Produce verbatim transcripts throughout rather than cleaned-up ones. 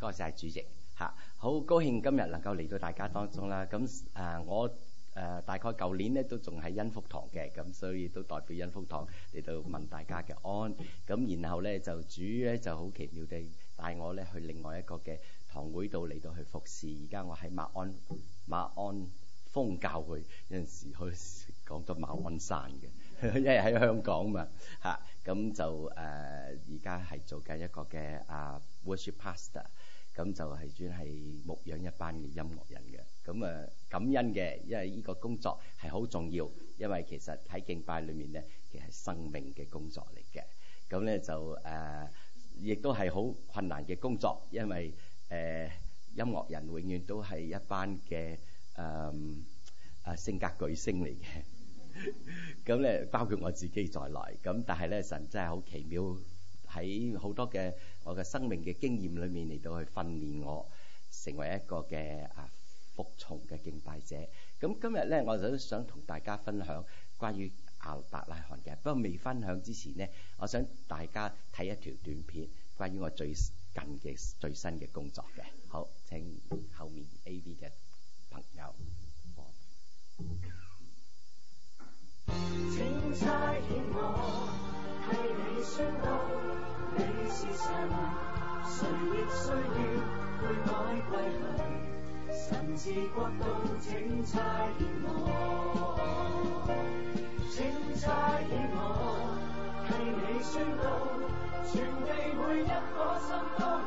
多謝主席嚇，好高興今日能夠嚟到大家當中啦。咁誒、啊、我誒、呃、大概舊年咧都仲喺恩福堂嘅，咁所以都代表恩福堂嚟到問大家嘅安。咁然後咧就主咧就好奇妙地帶我咧去另外一個嘅堂會度嚟到去服侍。而家我喺馬鞍馬鞍峰教會，有陣時去講到馬鞍山嘅，因為喺香港嘛嚇。咁就誒而家係做緊一個嘅啊 worship pastor， 咁就係專係牧養一班嘅音樂人嘅。咁啊感恩嘅，因為呢個工作係好重要，因為其實喺敬拜裏面咧，其實係生命嘅工作嚟嘅。咁咧就誒亦都係好困難嘅工作，因為誒、呃、音樂人永遠都係一班嘅誒啊性格巨星嚟嘅。咁咧包括我自己在內，咁但係咧神真係好奇妙，喺好多嘅我嘅生命嘅經驗裏面嚟到去訓練我成為一個嘅啊服從嘅敬拜者。咁今日咧我就想同大家分享關於亞伯拉罕嘅，不過未分享之前呢，我想大家睇一條短片，關於我最近嘅最新嘅工作嘅。好，請後面 A B 嘅朋友。 請差遣我，替你宣告，你是神，誰亦需要悔改歸向，神治國度，請差遣我，請差遣我，替你宣告，全地每一顆心都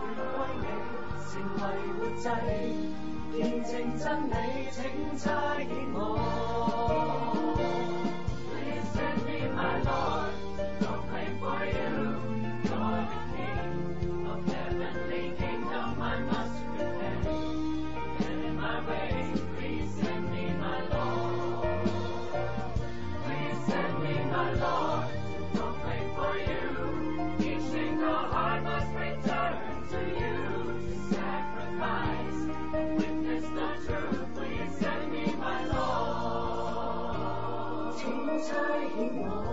願歸你，成為活祭，見證真理，請差遣我。My Lord, proclaim for you, you're the King of heavenly kingdom. I must repent, get in my way. Please send me, my Lord. Please send me, my Lord, proclaim for you. Each single heart must return to you to sacrifice, witness the truth. Please send me, my Lord. 請差遣我。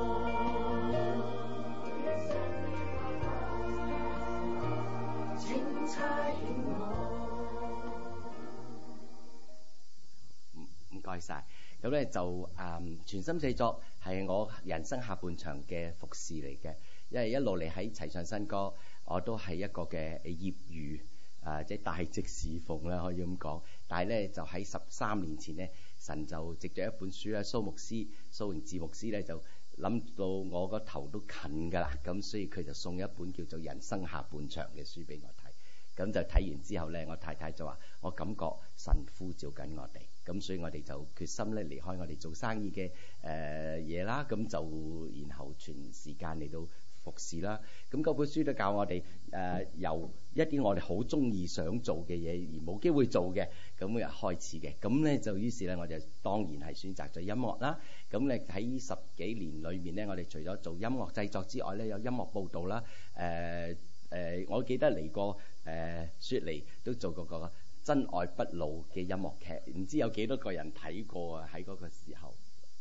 唔該晒。咁咧就誒、嗯、全心製作係我人生下半場嘅服侍嚟嘅，因為一路嚟喺齊唱新歌，我都係一個嘅業餘誒，即係大職侍奉啦，可以咁講。但係咧就喺十三年前咧，神就藉著一本書咧，蘇牧師蘇榮志牧師咧就諗到我個頭都近㗎啦，咁所以佢就送一本叫做《人生下半場》嘅書俾我睇。咁就睇完之後咧，我太太就話：我感覺神呼召緊我哋，咁所以我哋就決心咧離開我哋做生意嘅誒嘢啦，咁就然後全時間嚟到服侍啦。咁嗰本書都教我哋誒、呃、由一啲我哋好中意想做嘅嘢而冇機會做嘅，咁又開始嘅。咁咧就於是咧我就當然係選擇咗音樂啦。咁咧喺十幾年裏面咧，我哋除咗做音樂製作之外咧，有音樂報導啦，誒、呃。誒、呃，我記得嚟過誒雪梨都做過個真愛不老嘅音樂劇，唔知有幾多個人睇過啊？喺嗰個時候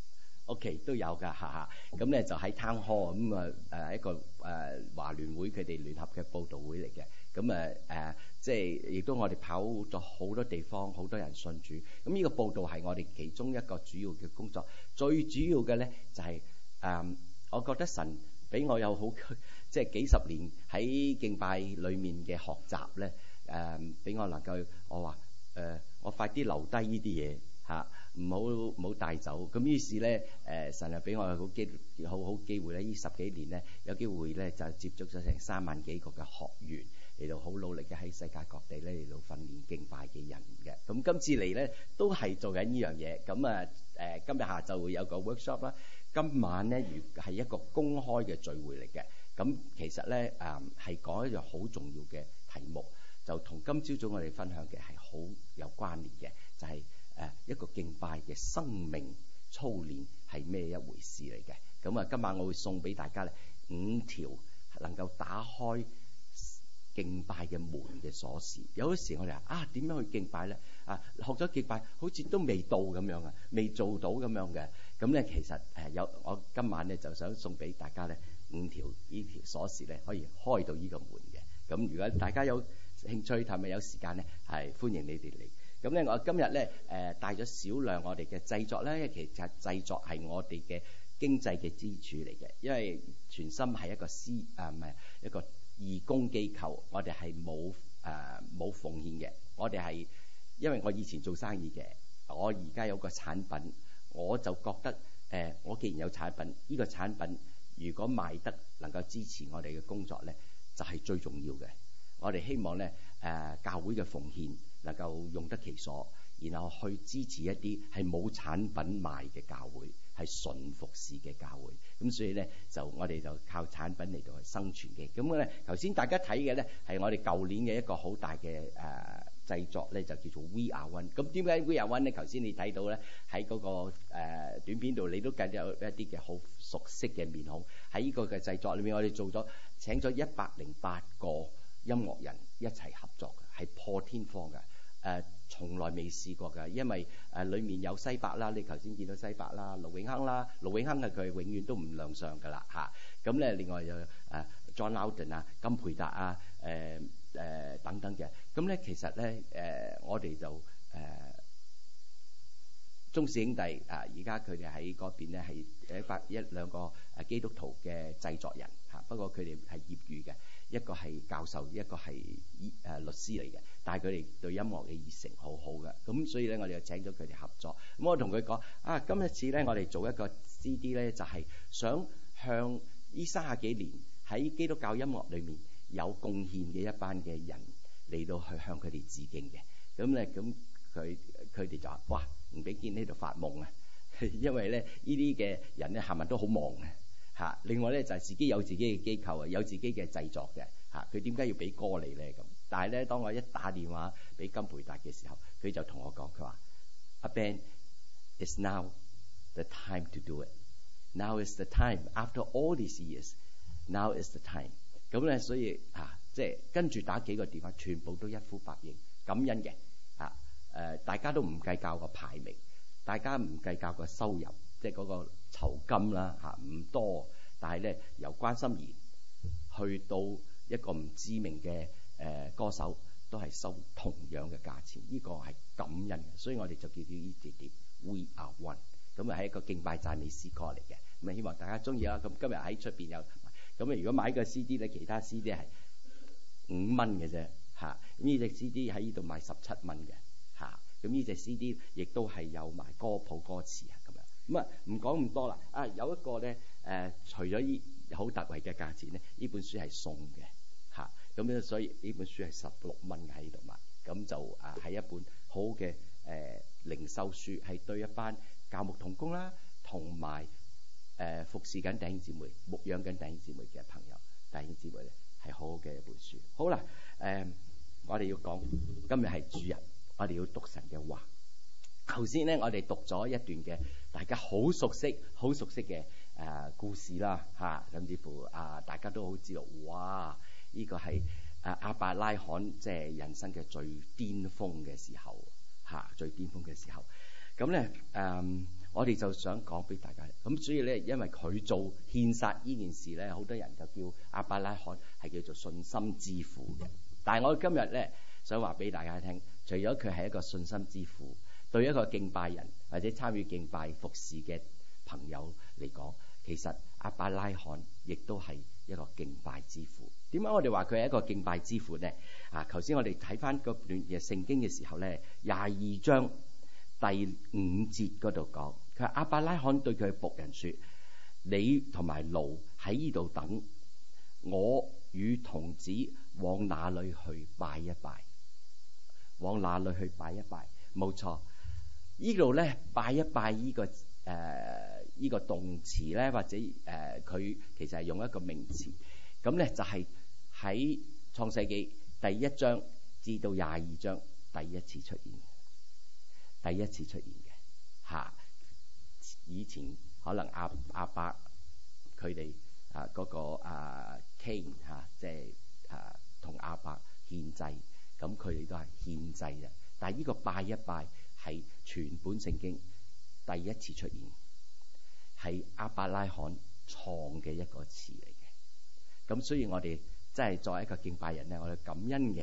，OK 都有㗎，嚇嚇。咁咧就喺 Town Hall 咁啊誒一個誒、呃、華聯會佢哋聯合嘅報導會嚟嘅。咁啊誒，即係亦都我哋跑咗好多地方，好多人信主。咁呢個報導係我哋其中一個主要嘅工作。最主要嘅咧就係、是、誒、呃，我覺得神俾我有好即係幾十年喺敬拜裏面嘅學習咧，誒、呃、俾我能夠我話誒、呃、我快啲留低呢啲嘢嚇，唔好唔好帶走。咁於是咧誒、呃、神又俾我好機好好機會咧，呢十幾年咧有機會咧就接觸咗成三萬幾個嘅學員嚟到好努力嘅喺世界各地咧嚟到訓練敬拜嘅人嘅。咁今次嚟咧都係做緊呢樣嘢。咁啊誒今日下晝會有個 workshop 啦。今晚咧如係一個公開嘅聚會嚟嘅。咁其實咧誒係講一樣好重要嘅題目，就同今朝早我哋分享嘅係好有關聯嘅，就係、是、誒一個敬拜嘅生命操練係咩一回事嚟嘅。咁啊今晚我會送俾大家咧五條能夠打開敬拜嘅門嘅鎖匙。有啲時我哋話啊點樣去敬拜咧？啊學咗敬拜好似都未到咁樣啊，未做到咁樣嘅。咁咧其實誒有我今晚咧就想送俾大家咧五條呢條鎖匙咧，可以開到呢個門嘅。咁如果大家有興趣同埋有時間咧，係歡迎你哋嚟。咁咧，我今日咧誒帶咗少量我哋嘅製作咧，因為其實製作係我哋嘅經濟嘅支柱嚟嘅。因為全心係一個私啊唔係一個義工機構，我哋係冇誒冇奉獻嘅。我哋係因為我以前做生意嘅，我而家有個產品，我就覺得誒、呃，我既然有產品，呢、這個產品如果賣得能夠支持我哋嘅工作咧，就係、是、最重要嘅。我哋希望咧誒、呃、教會嘅奉獻能夠用得其所，然後去支持一啲係冇產品賣嘅教會，係純服侍嘅教會。咁所以咧就我哋就靠產品嚟到去生存嘅。咁咧頭先大家睇嘅咧係我哋舊年嘅一個好大嘅誒、呃、製作咧，就叫做 We Are One。咁點解 We Are One 咧？頭先你睇到咧喺嗰個、呃、短片度，你都見到有一啲嘅好熟悉嘅面孔。喺呢個嘅製作裏面，我哋做咗請咗一百零八個音樂人一齊合作嘅，係破天荒嘅。誒、呃，從來未試過㗎，因為誒裡、呃、面有西伯啦，你頭先見到西伯啦、盧永亨啦，盧永亨係佢永遠都唔亮相㗎啦嚇。咁、啊、咧另外有誒、呃、John Loudon 啊、金培達啊、誒、呃、誒、呃、等等嘅。咁咧其實咧誒、呃、我哋就誒、呃、中氏兄弟啊，而家佢哋喺嗰邊咧係一百一兩個誒基督徒嘅製作人嚇、啊，不過佢哋係業餘嘅。一個係教授，一個係誒律師嚟嘅，但係佢哋對音樂嘅熱誠好好嘅，咁所以咧我哋就請咗佢哋合作。咁我同佢講啊，今一次咧我哋做一個 C D 咧，就係、是、想向呢三十幾年喺基督教音樂裏面有貢獻嘅一班嘅人嚟到去向佢哋致敬嘅。咁咧咁佢佢哋就話：哇，吳炳堅呢度發夢啊！因為咧呢啲嘅人咧係咪都好忙嘅？嚇！另外咧就係、是、自己有自己嘅機構啊，有自己嘅製作嘅嚇。佢點解要俾歌你咧咁？但係咧，當我一打電話俾金培達嘅時候，佢就同我講：佢話阿 Ben, it's now the time to do it. Now is the time. After all these years, now is the time。咁咧，所以嚇即係跟住打幾個電話，全部都一呼百應，感恩嘅嚇誒，大家都唔計較個排名，大家唔計較個收入。即係嗰個酬金啦嚇，唔多，但係咧由關心妍去到一個唔知名嘅誒歌手，都係收同樣嘅價錢。呢、這個係感恩嘅，所以我哋就叫叫呢隻碟 We Are One。咁啊係一個敬拜讚美詩歌嚟嘅，咁啊希望大家中意啦。咁今日喺出邊有，咁啊如果買個 C D 咧，其他 C D 係五蚊嘅啫嚇。咁呢隻 C D 喺呢度賣十七蚊嘅嚇。咁呢隻 C D 亦都係有埋歌譜歌詞啊咁樣。咁啊，唔講咁多啦。啊，有一個咧，誒、呃，除咗依好特惠嘅價錢咧，呢本書係送嘅嚇。咁、啊、咧，所以呢本書係十六蚊嘅喺度賣。咁就啊，係一本好嘅誒靈修書，係對一班教牧同工啦，同埋誒服侍緊弟兄姊妹、牧養緊弟兄姊妹嘅朋友、弟兄姊妹咧，係好好嘅一本書。好啦，誒、呃，我哋要講今日係主日，我哋要讀神嘅話。頭先咧，我哋讀咗一段嘅大家好熟悉、好熟悉嘅誒、呃、故事啦，嚇、啊，甚至乎啊，大家都好知道，哇！呢、這個係誒亞伯拉罕即係人生嘅最巔峰嘅時候，嚇、啊，最巔峰嘅時候。咁咧誒，我哋就想講俾大家，咁所以咧，因為佢做獻殺呢件事咧，好多人就叫亞伯拉罕係叫做信心之父嘅。但係我今日咧想話俾大家聽，除咗佢係一個信心之父，對一個敬拜人或者參與敬拜服侍嘅朋友嚟講，其實亞伯拉罕亦都係一個敬拜之父。點解我哋話佢係一個敬拜之父呢？啊，頭先我哋睇翻嗰段嘅聖經嘅時候咧，廿二章第五節嗰度講，佢話亞伯拉罕對佢嘅僕人説：你同埋驢喺呢度等，我與童子往哪裏去拜一拜？往哪裏去拜一拜？冇錯。呢度咧拜一拜呢、這個誒依、呃這個動詞咧，或者誒佢、呃、其實係用一個名詞，咁咧就係喺創世記第一章至到廿二章第一次出現嘅，第一次出現嘅嚇。以前可能阿阿伯佢哋啊嗰個啊 Cain 嚇，即係啊同阿伯獻祭，咁佢哋都係獻祭嘅。但係呢個拜一拜係全本聖經第一次出現，係亞伯拉罕創嘅一個詞嚟嘅。咁所以我哋真係作為一個敬拜人咧，我哋感恩嘅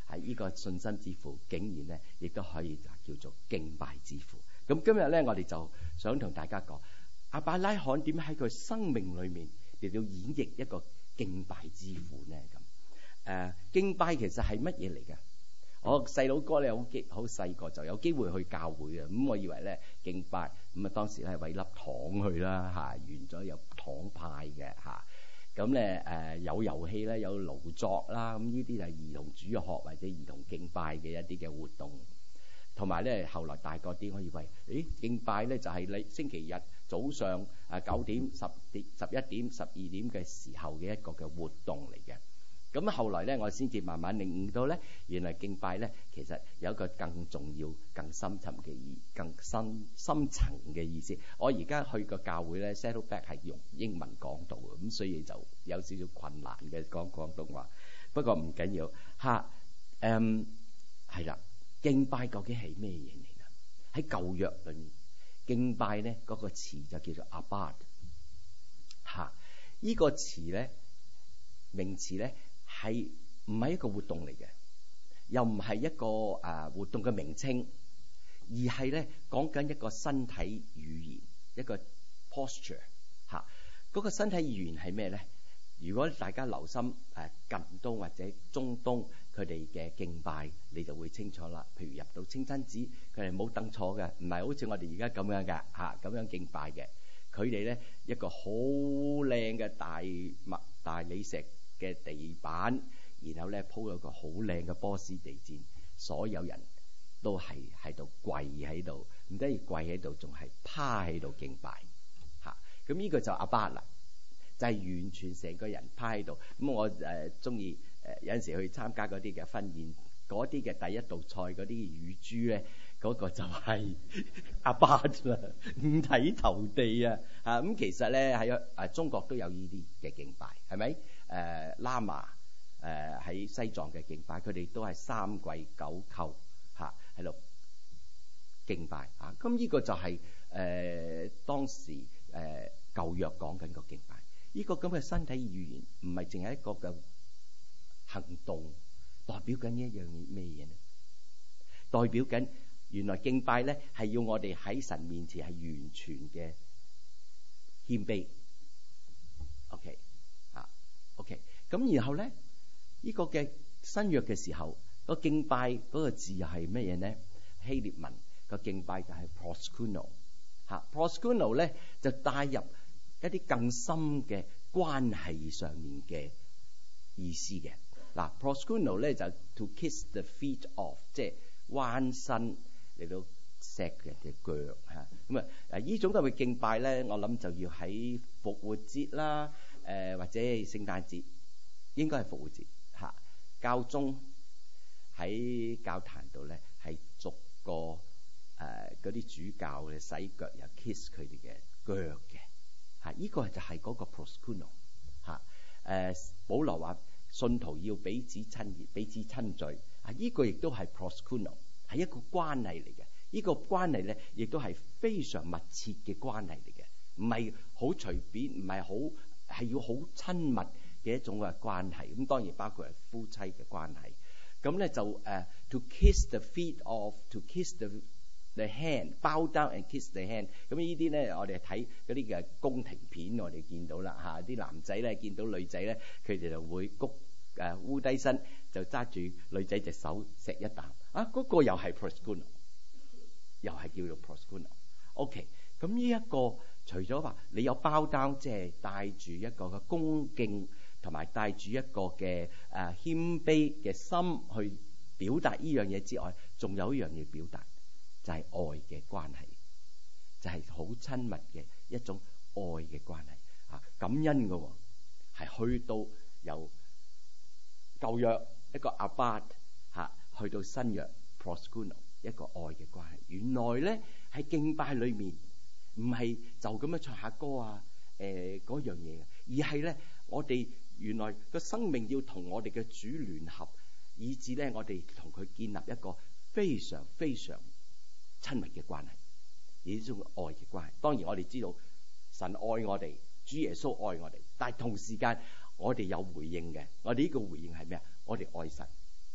係呢個信心之父，竟然咧亦都可以叫做敬拜之父。咁今日咧，我哋就想同大家講，亞伯拉罕點喺佢生命裏面嚟到演繹一個敬拜之父呢？咁誒、呃，敬拜其實係乜嘢嚟嘅？我細佬哥咧好機好細個就有機會去教會嘅，咁我以為咧敬拜咁啊，當時咧為粒糖去啦嚇，完咗有糖派嘅嚇。咁咧誒有遊戲咧，有勞作啦，咁呢啲就係兒童主學或者兒童敬拜嘅一啲嘅活動。同埋咧，後來大個啲，我以為誒敬拜咧就係你星期日早上啊九點、十點、十一點、十二點嘅時候嘅一個嘅活動嚟嘅。咁後來咧，我先至慢慢領悟到咧，原來敬拜咧其實有一個更重要、更深層嘅意、更深深層嘅意思。我而家去個教會咧 ，settle back 係用英文講道嘅，咁所以就有少少困難嘅講廣東話。不過唔緊要嚇，誒係啦，敬拜究竟係咩嘢嚟㗎？喺舊約裏面，敬拜咧嗰個詞就叫做 abad 嚇，依個詞咧名詞咧。係唔係一個活動嚟嘅，又唔係一個誒、啊、活動嘅名稱，而係咧講緊一個身體語言，一個 posture 嚇、啊。嗰、那個身體語言係咩咧？如果大家留心誒、啊、近東或者中東佢哋嘅敬拜，你就會清楚啦。譬如入到清真寺，佢哋冇凳坐嘅，唔係好似我哋而家咁樣嘅嚇，咁、啊、樣敬拜嘅。佢哋咧一個好靚嘅大麥大理石嘅地板，然後咧鋪咗個好靚嘅波斯地氈，所有人都係喺度跪喺度，唔單止跪喺度，仲係趴喺度敬拜嚇。咁、啊、呢個就阿巴啦，就係、是、完全成個人趴喺度。咁我誒中意誒有陣時去參加嗰啲嘅婚宴，嗰啲嘅第一道菜嗰啲乳豬咧，嗰、那個就係阿巴啦，五體投地啊！啊咁其實咧喺誒中國都有呢啲嘅敬拜，係咪？誒喇嘛誒喺西藏嘅敬拜，佢哋都係三跪九叩嚇喺度敬拜啊！咁呢個就係、是、誒、呃、當時誒、呃、舊約講緊個敬拜，呢、這個咁嘅身體語言唔係淨係一個嘅行動，代表緊一樣咩嘢呢？代表緊原來敬拜咧係要我哋喺神面前係完全嘅謙卑。OK。OK，咁然後咧，呢、這個嘅新約嘅時候，個敬拜嗰個字又係乜嘢呢？希臘文個敬拜就係 proskuno 嚇 proskuno 咧就帶入一啲更深嘅關係上面嘅意思嘅。嗱 proskuno 咧就 to kiss the feet of， 即係彎身嚟到錫人嘅腳嚇。咁啊誒呢種咁嘅敬拜咧，我諗就要喺復活節啦。誒、呃、或者聖誕節，應該係復活節嚇。教宗喺教壇度咧，係逐個誒嗰啲主教嘅洗腳又 kiss 佢哋嘅腳嘅嚇。依、這個就係嗰個 proskuno 嚇。誒保羅話信徒要彼此親熱、彼此親嘴啊。依、這個亦都係 proskuno， 係一個關係嚟嘅。依、這個關係咧，亦都係非常密切嘅關係嚟嘅，唔係好隨便，唔係好。係要好親密嘅一種嘅關係，咁當然包括係夫妻嘅關係。咁咧就誒、uh, to kiss the feet of，to kiss the the hand，bow down and kiss the hand。咁呢啲咧，我哋睇嗰啲嘅宮廷片，我哋見到啦嚇，啲男仔咧見到女仔咧，佢哋就會谷誒烏低身，就揸住女仔隻手錫一啖。啊，嗰、那個又係 proskuno， 又係叫做 proskuno。OK， 咁呢一個。除咗話你有包單，即係帶住一個嘅恭敬，同埋帶住一個嘅誒謙卑嘅心去表達呢樣嘢之外，仲有一樣嘢表達，就係、是、愛嘅關係，就係好親密嘅一種愛嘅關係啊！感恩嘅喎，係去到由舊約一個 abad 嚇，去到新約 proskuno 一個愛嘅關係。原來咧喺敬拜裏面。唔係就咁樣唱下歌啊，誒、呃、嗰樣嘢，而係咧，我哋原來個生命要同我哋嘅主聯合，以至咧我哋同佢建立一個非常非常親密嘅關係，而呢種愛嘅關係。當然我哋知道神愛我哋，主耶穌愛我哋，但係同時間我哋有回應嘅。我哋呢個回應係咩啊？我哋愛神嚇，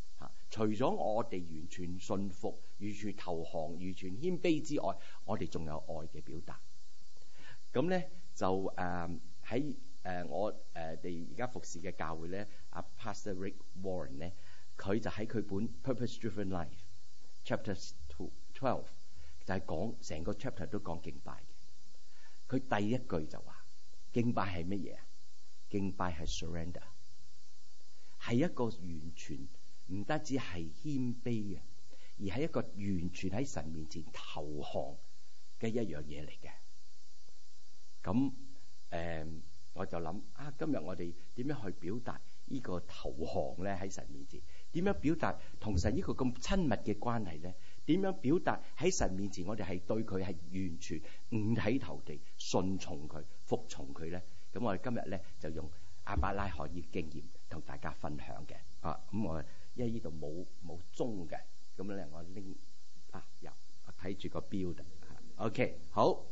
除咗我哋完全信服、完全投降、完全謙卑之外，我哋仲有愛嘅表達。咁咧就誒喺誒我誒哋而家服侍嘅教會咧，阿 Pastor Rick Warren 咧，佢就喺佢本 Purpose Driven Life Chapter twelve 就係講成個 chapter 都講敬拜嘅。佢第一句就話：敬拜係乜嘢啊？敬拜係 surrender， 係一個完全唔單止係謙卑嘅，而係一個完全喺神面前投降嘅一樣嘢嚟嘅。咁誒、呃，我就諗啊，今日我哋點樣去表達呢個投降咧？喺神面前點樣表達同神呢個咁親密嘅關係咧？點樣表達喺神面前我哋係對佢係完全五體投地、順從佢、服從佢咧？咁我哋今日咧就用亞伯拉罕嘅經驗同大家分享嘅。啊，咁我因為呢度冇冇鐘嘅，咁咧我拎啊入，我睇住個標的。OK， 好。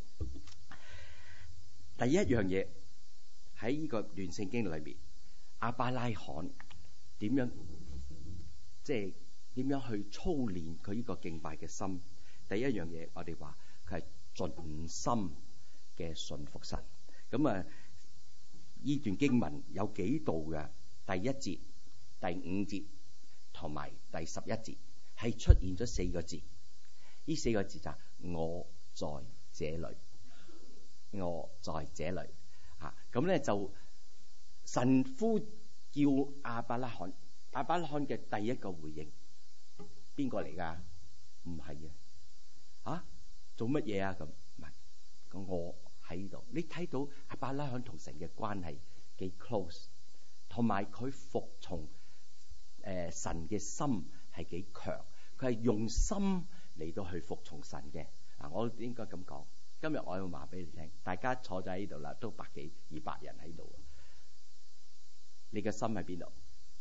第一樣嘢喺呢個段聖經裏邊，亞伯拉罕點樣即係點樣去操練佢呢個敬拜嘅心？第一樣嘢我哋話佢係盡心嘅信服神。咁啊，呢段經文有幾度嘅？第一節、第五節同埋第十一節係出現咗四個字。呢四個字就係我在這裏。我在這裏啊，咁咧就神呼叫亞伯拉罕，亞伯拉罕嘅第一個回應，邊個嚟㗎？唔係嘅，啊，做乜嘢啊？咁唔係，咁我喺度。你睇到亞伯拉罕同神嘅關係幾 close， 同埋佢服從誒、呃、神嘅心係幾強，佢係用心嚟到去服從神嘅。啊，我應該咁講。今日我要話俾你聽，大家坐咗喺呢度啦，都百幾二百人喺度。你嘅心喺邊度？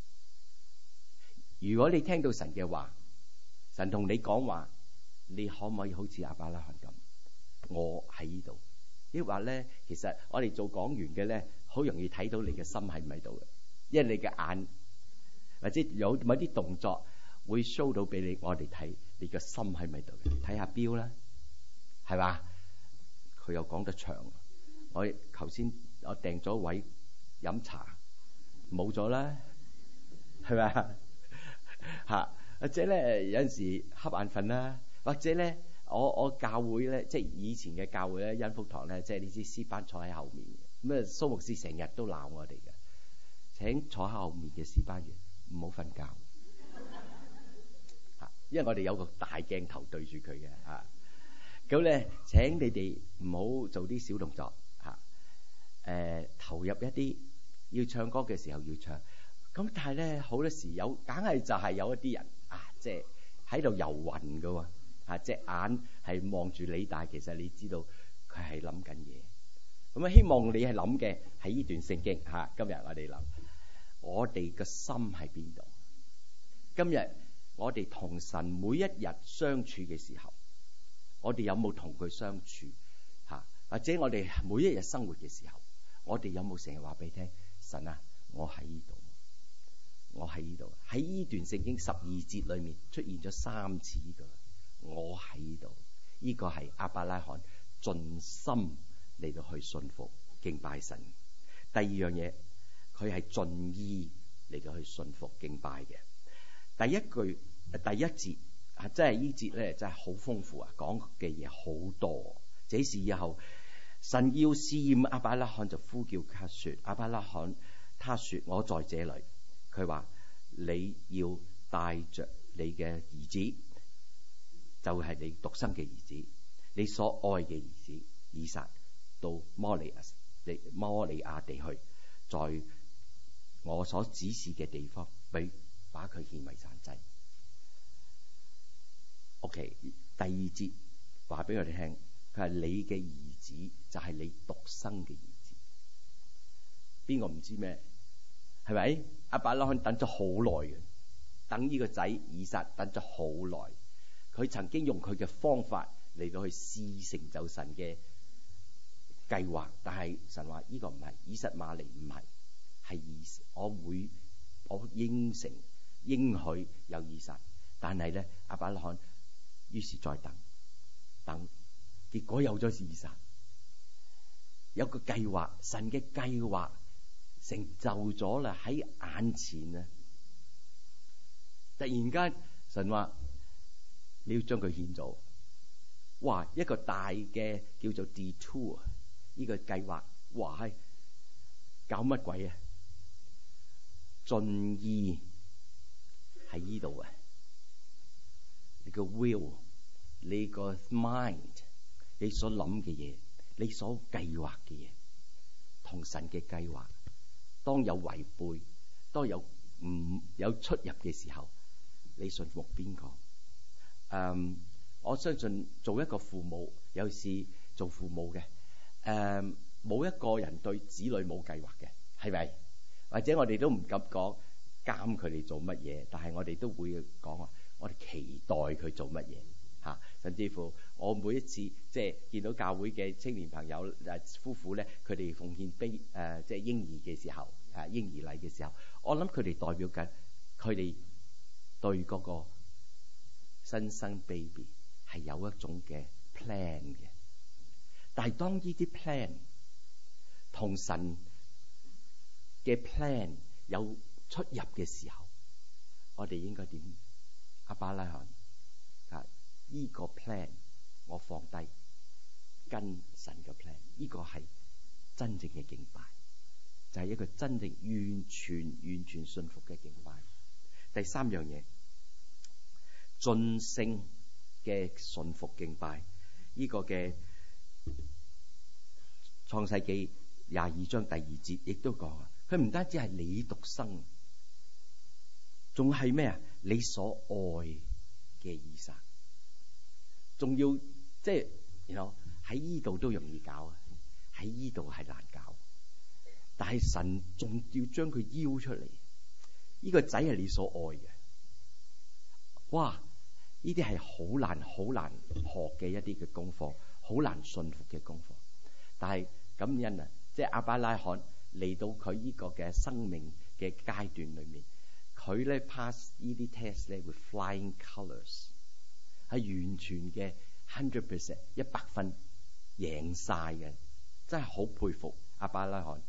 如果你聽到神嘅話，神同你講話，你可唔可以好似亞伯拉罕咁？我喺呢度。呢話咧，其實我哋做講員嘅咧，好容易睇到你嘅心喺唔喺度嘅，因為你嘅眼或者有某啲動作會 show 到俾你我哋睇，你嘅心喺唔喺度嘅。睇下錶啦，係嘛？佢又講得長，我頭先我訂咗位飲茶，冇咗啦，係咪啊？嚇，或者咧有陣時瞌眼瞓啦，或者咧我我教會咧，即係以前嘅教會咧，恩福堂咧，即係呢啲詩班坐喺後面，咁啊蘇牧師成日都鬧我哋嘅，請坐喺後面嘅詩班員唔好瞓覺，嚇，因為我哋有個大鏡頭對住佢嘅嚇。咁咧，請你哋唔好做啲小動作嚇，誒、啊、投入一啲要唱歌嘅時候要唱。咁但係咧，好多時有，梗係就係有一啲人啊，即係喺度遊魂噶喎，啊隻眼係望住你，但係其實你知道佢係諗緊嘢。咁啊，希望你係諗嘅係呢段聖經嚇、啊。今日我哋諗，我哋嘅心喺邊度？今日我哋同神每一日相處嘅時候，我哋有冇同佢相處嚇？或者我哋每一日生活嘅時候，我哋有冇成日話俾你聽？神啊，我喺呢度，我喺呢度。喺呢段聖經十二節裏面出現咗三次呢個我喺呢度。呢個係亞伯拉罕盡心嚟到去信服敬拜神。第二樣嘢，佢係盡意嚟到去信服敬拜嘅。第一句第一節。啊！真係呢節咧，真係好豐富啊！講嘅嘢好多。這時以後，神要試驗亞伯拉罕，就呼叫他說：亞伯拉罕，他說我在這裏。佢話你要帶着你嘅兒子，就係、是、你獨生嘅兒子，你所愛嘅兒子以撒，到摩利亞，你摩利亞地去，在我所指示嘅地方，俾把佢獻為燔祭。O.K. 第二節話俾我哋聽，佢係你嘅兒子，就係、是、你獨生嘅兒子。邊個唔知咩？係咪？亞伯拉罕等咗好耐嘅，等呢個仔以撒等咗好耐。佢曾經用佢嘅方法嚟到去試成就神嘅計劃，但係神話呢個唔係，以實瑪利唔係，係以我會我應承應許有以撒，但係咧亞伯拉罕於是再等等，結果有咗以撒，有個計劃，神嘅計劃成就咗啦，喺眼前啊！突然間神話你要將佢獻咗，哇！一個大嘅叫做 detour 呢個計劃，哇係搞乜鬼啊？盡意喺呢度啊！你個 will， 你個 mind， 你所諗嘅嘢，你所計劃嘅嘢，同神嘅計劃當有違背，當有唔有出入嘅時候，你信服邊個？誒、um, 我相信做一個父母，尤其是做父母嘅，誒冇一個人對子女冇計劃嘅，係咪？或者我哋都唔敢講監佢哋做乜嘢，但係我哋都會講話，我哋期待佢做乜嘢嚇。甚至乎我每一次即係見到教會嘅青年朋友誒夫婦咧，佢哋奉獻 B 誒、呃、即係嬰兒嘅時候，誒、啊、嬰兒禮嘅時候，我諗佢哋代表緊佢哋對嗰個新生 baby 係有一種嘅 plan 嘅。但係當呢啲 plan 同神嘅 plan 有出入嘅時候，我哋應該點？亞伯拉罕啊，依個 plan 我放低，跟神嘅 plan， 呢個係真正嘅敬拜，就係一個真正完全完全信服嘅敬拜。第三樣嘢，盡性嘅信服敬拜，呢個嘅創世記廿二章第二節亦都講啊，佢唔單止係你獨生，仲係咩啊？你所愛嘅以撒，仲要即係，然後喺依度都容易搞啊，喺依度係難搞，但係神仲要將佢邀出嚟，呢個仔係你所愛嘅，哇！呢啲係好難好難學嘅一啲嘅功課，好難信服嘅功課。但係感恩啊，即係亞伯拉罕嚟到佢呢個嘅生命嘅階段裏面，佢咧 pass 呢啲 test 咧 with flying colours， 係完全嘅 hundred percent 一百分贏晒嘅，真係好佩服亞伯拉罕。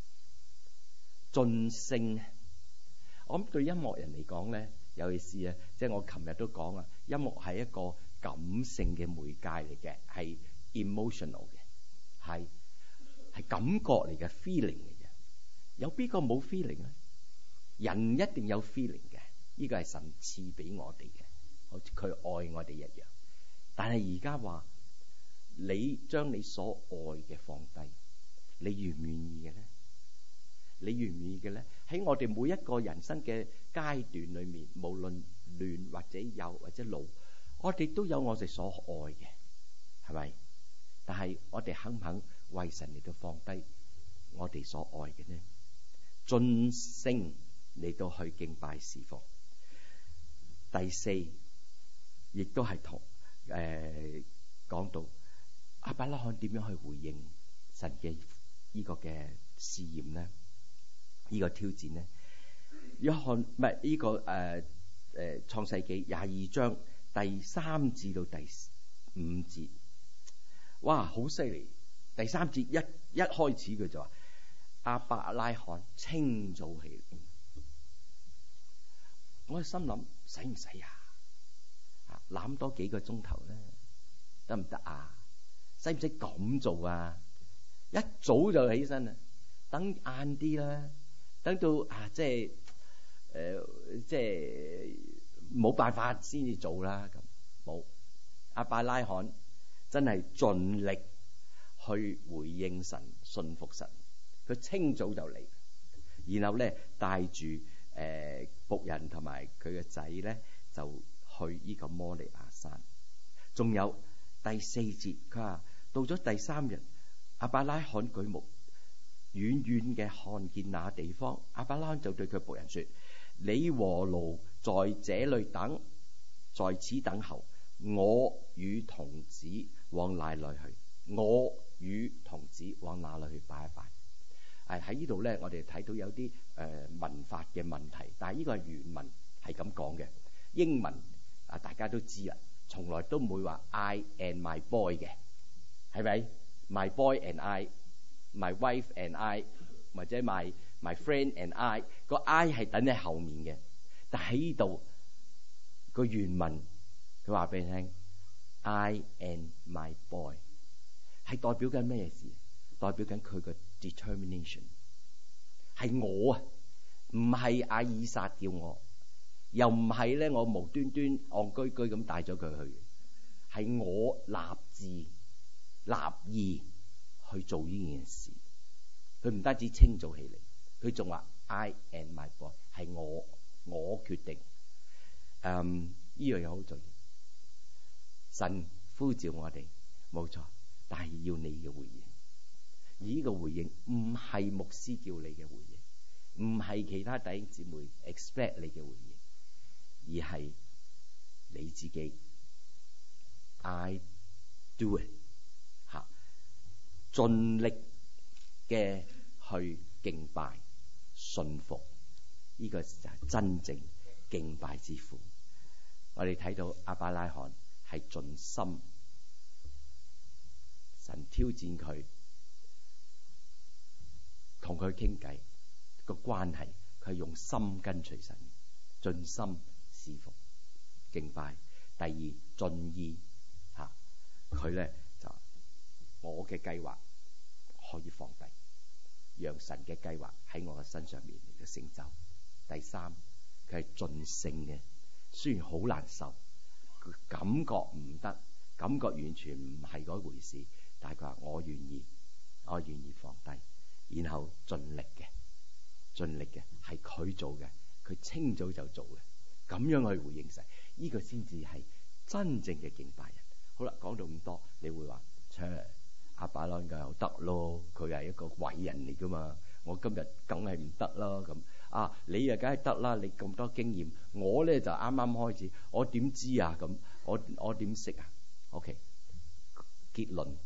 盡性，我諗對音樂人嚟講咧，尤其是啊，即係我琴日都講啊，音樂係一個感性嘅媒介嚟嘅，係 emotional 嘅，係係感覺嚟嘅 feeling 嚟嘅。有邊個冇 feeling 咧？人一定有 feeling 嘅，呢個係神賜俾我哋嘅，好似佢愛我哋一樣。但係而家話，你將你所愛嘅放低，你願唔願意嘅咧？你願唔願意嘅咧？喺我哋每一個人生嘅階段裏面，無論亂或者幼或者老，我哋都有我哋所愛嘅，係咪？但係我哋肯唔肯為神嚟到放低我哋所愛嘅呢？盡性嚟到去敬拜侍奉。第四，亦都係同誒講到亞伯拉罕點樣去回應神嘅呢個嘅試驗呢？呢、這個挑戰呢？約翰唔係呢個誒誒、呃、創世記廿二章第三至到第五節，哇，好犀利！第三節一一開始佢就話亞伯拉罕清早起嚟，我心諗使唔使啊？啊，攬多幾個鐘頭咧，得唔得啊？使唔使咁做啊？一早就起身啦，等晏啲啦。等到啊，即係誒、呃，即係冇辦法先至做啦。咁冇亞伯拉罕真係盡力去回應神、信服神。佢清早就嚟，然後咧帶住誒僕人同埋佢嘅仔咧，就去呢個摩利亞山。仲有第四節，佢話到咗第三日，亞伯拉罕舉目，遠遠嘅看見那地方，亞伯拉罕就對佢僕人說：你和驢在這裏等，在此等候，我與童子往哪裏去？我與童子往哪裏去拜一拜？誒喺呢度咧，我哋睇到有啲誒、呃、文法嘅問題，但係呢個係原文係咁講嘅。英文啊，大家都知啦，從來都唔會話 I and my boy 嘅，係咪 ？My boy and I，my wife and I， 或者 my my friend and I， 個 I 係等喺後面嘅。但喺呢度個原文，佢話俾你聽 ，I and my boy 係代表緊咩事？代表緊佢個 determination 係我啊，唔係阿以撒叫我，又唔係咧我無端端戇居居咁帶咗佢去，係我立志立意去做呢件事。佢唔單止清早起嚟，佢仲話 I and my boy 係我我決定。嗯，呢樣嘢好重要。神呼召我哋，冇錯，但係要你嘅回應。而呢個回應唔係牧師叫你嘅回應，唔係其他弟兄姊妹 expect 你嘅回應，而係你自己 I do it 吓，盡力嘅去敬拜信服，呢、這個就係真正敬拜之父。我哋睇到亞伯拉罕係盡心，神挑戰佢，同佢傾偈個關係，佢係用心跟隨神，盡心侍奉敬拜。第二，盡意吓，佢咧就我嘅計劃可以放低，讓神嘅計劃喺我嘅身上面嚟到成就。第三，佢係盡性嘅，雖然好難受，佢感覺唔得，感覺完全唔係嗰回事，但係佢話我願意，我願意放低。然後盡力嘅，盡力嘅係佢做嘅，佢清早就做嘅，咁樣去回應神，呢、這個先至係真正嘅敬拜人。好啦，講到咁多，你會話，切，亞伯拉罕又得咯，佢係一個偉人嚟噶嘛，我今日梗係唔得啦咁。啊，你啊梗係得啦，你咁多經驗，我咧就啱啱開始，我點知啊咁？我我點識啊 ？OK， 結論。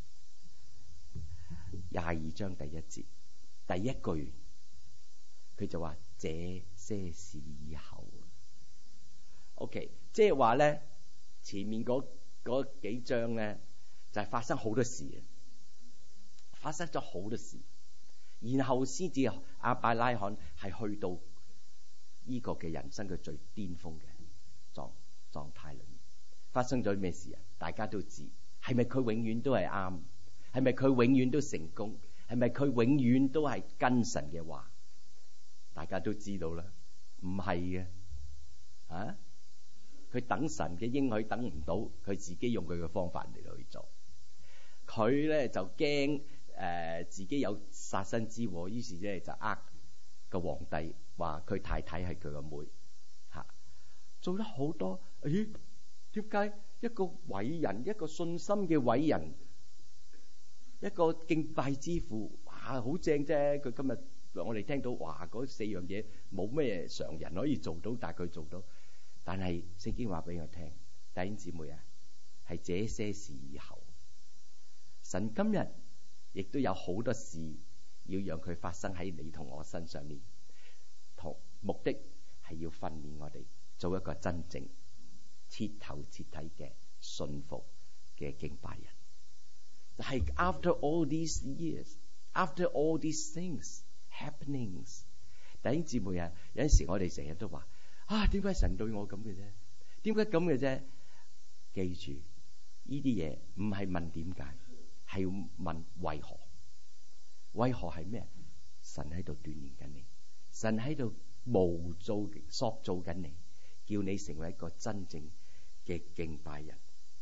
廿二章第一節第一句，佢就話這些事以後 ，OK， 即係話咧前面嗰嗰幾章咧就係、是、發生好多事嘅，發生咗好多事，然後先至亞伯拉罕係去到呢個嘅人生嘅最巔峰嘅狀狀態裏面，發生咗咩事啊？大家都知，係咪佢永遠都係啱？係咪佢永遠都成功？係咪佢永遠都係跟神嘅話？大家都知道啦，唔係嘅，啊！佢等神嘅應許等唔到，佢自己用佢嘅方法嚟到去做。佢咧就驚誒、呃、自己有殺身之禍，於是咧就呃個皇帝話佢太太係佢個妹，嚇、啊、做咗好多。咦？點解一個偉人，一個信心嘅偉人？一個敬拜之父，哇，好正啫！佢今日我哋聽到，哇，嗰四樣嘢冇咩常人可以做到，但係佢做到。但係聖經話俾我聽，弟兄姊妹啊，係這些事以後，神今日亦都有好多事要讓佢發生喺你同我身上面，同目的係要訓練我哋做一個真正徹頭徹底嘅信服嘅敬拜人。係 after all these years, after all these things happenings， 弟兄姊妹啊，有陣時我哋成日都話啊，點解神對我咁嘅啫？點解咁嘅啫？記住，呢啲嘢唔係問點解，係要問為何？為何係咩？神喺度鍛鍊緊你，神喺度模造、塑造緊你，叫你成為一個真正嘅敬拜人，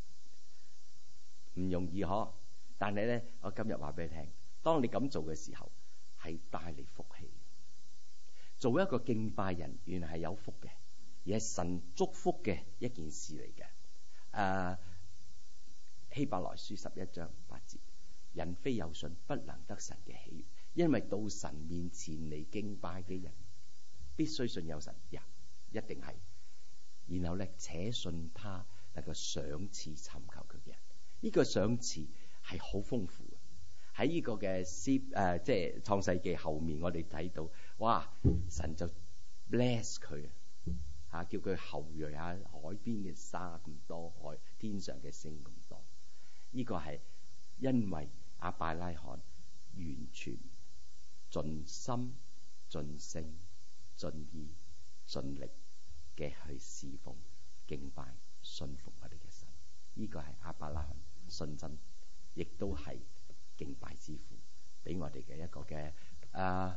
唔容易嗬。但係咧，我今日話俾你聽，當你咁做嘅時候，係帶嚟福氣。做一個敬拜人，原來係有福嘅，而係神祝福嘅一件事嚟嘅。誒、啊，希伯來書十一章八節，人非有信不能得神嘅喜悅，因為到神面前嚟敬拜嘅人，必須信有神，呀，一定係。然後咧，且信他能夠賞賜尋求佢嘅人，呢、這個賞賜係好豐富嘅。喺呢個嘅詩誒，即係創世記後面，我哋睇到，哇！神就 bless 佢嚇，叫佢後裔嚇，海邊嘅沙咁多，海天上嘅星咁多。呢、這個係因為亞伯拉罕完全盡心、盡性、盡意、盡力嘅去侍奉、敬拜、信服我哋嘅神。呢、這個係亞伯拉罕信心，亦都係敬拜之父，俾我哋嘅一個嘅啊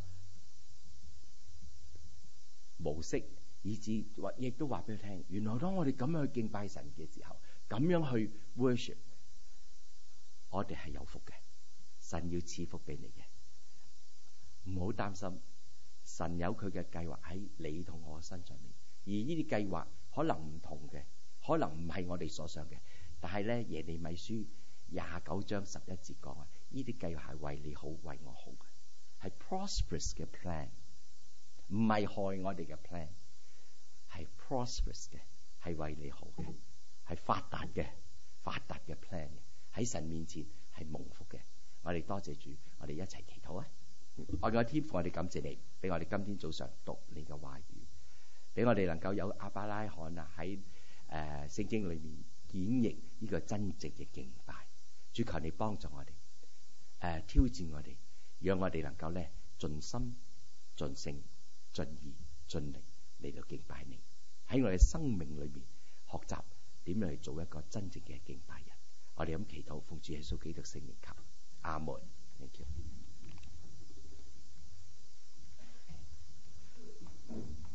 模式，以至或亦都話俾佢聽，原來當我哋咁樣去敬拜神嘅時候，咁樣去 worship， 我哋係有福嘅。神要賜福俾你嘅，唔好擔心。神有佢嘅計劃喺你同我身上面，而呢啲計劃可能唔同嘅，可能唔係我哋所想嘅。但係咧，耶利米書廿九章十一節講啊，呢啲計劃係為你好，為我好嘅，係 prosperous 嘅 plan， 唔係害我哋嘅 plan， 係 prosperous 嘅，係為你好嘅，係發達嘅，發達嘅 plan 嘅，喺神面前係蒙福嘅。我哋多謝主，我哋一齊祈禱啊！我嘅天父，我哋感謝你，俾我哋今天早上讀你嘅話語，俾我哋能夠有亞伯拉罕啊喺誒聖經裏面演繹呢個真正嘅敬拜。主，求你幫助我哋，誒、呃、挑戰我哋，讓我哋能夠咧盡心、盡性、盡意、盡力嚟到敬拜你。喺我哋生命裏面學習點樣去做一個真正嘅敬拜人。我哋咁祈禱，奉主耶穌基督聖名求，阿門。Thank you.